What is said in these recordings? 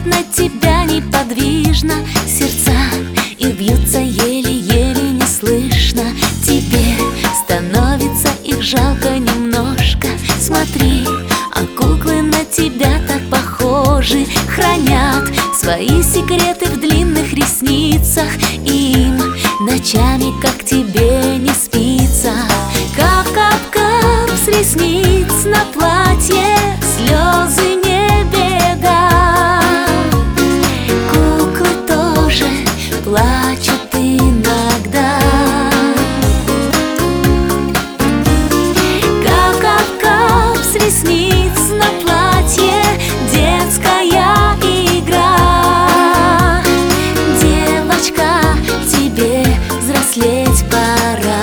на тебя неподвижно сердца, и бьются еле-еле не слышно. Тебе становится их жалко немножко. Смотри, а куклы на тебя так похожи, хранят свои секреты в длинных ресницах. Им ночами, как тебе, не спится. Кап-кап-кап с ресниц на платье, слезы не беда. Куклы тоже плачут иногда. Кап-кап-кап с ресниц на платье, детская игра. Девочка, тебе взрослеть пора.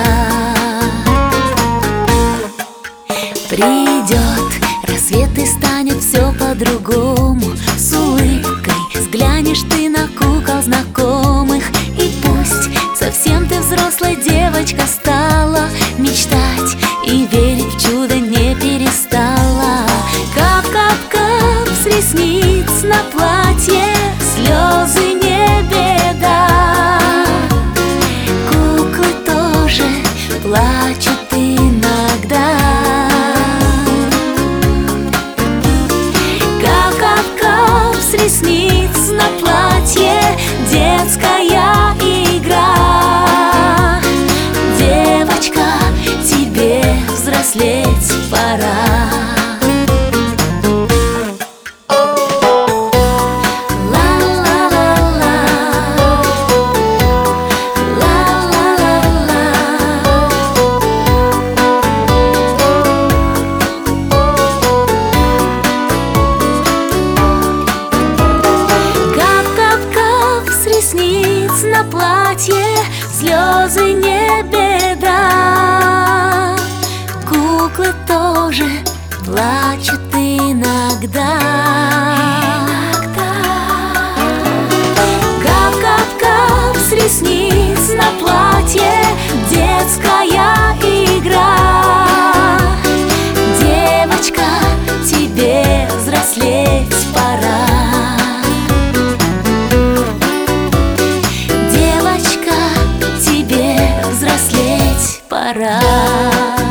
Придет рассвет и станет все по-другому. С улыбкой взглянешь ты на кукол знакомых. И пусть совсем ты взрослая девочка стала, мечтать и верить в чудо не перестала. Кап-кап-кап с ресниц на платье, слезы не беда. Куклы тоже плачут иногда. Кап-кап-кап с ресниц на платье, детская игра. Девочка, тебе взрослеть пора. На платье, слезы не беда. Куклы тоже плачут иногда. Кап-кап-кап с ресниц на платье, детская игра. Девочка, тебе взрослеть пора. Пора.